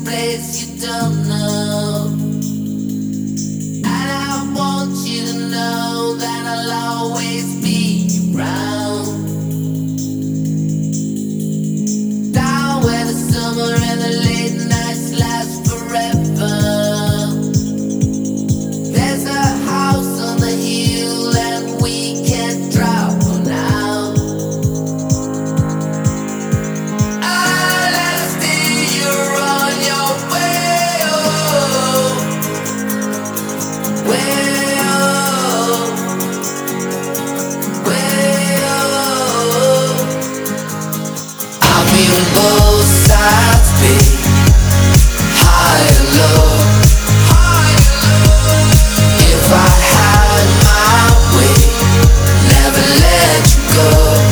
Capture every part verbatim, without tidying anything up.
place you don't know. And I want you to know that I'll always be around. Down where the summer and the late nights last forever. There's a house on the hill and we can't drop on out. I'll let us steer you on your way, oh, way, oh, way, oh. I'll be on both sides, babe, high and low. If I had my way, never let you go.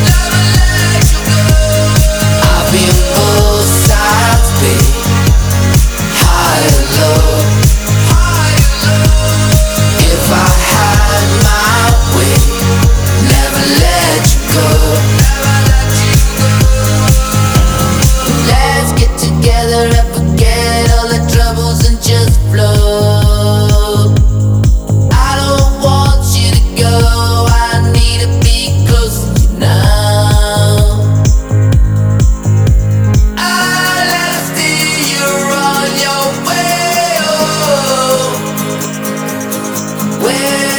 I'll be on both sides, babe, high and low. If I had my way, never let you go. Let's get together and forget all the troubles and just flow. I don't want you to go, I need to be close to you now. I'll let us steer you on your way, oh, way.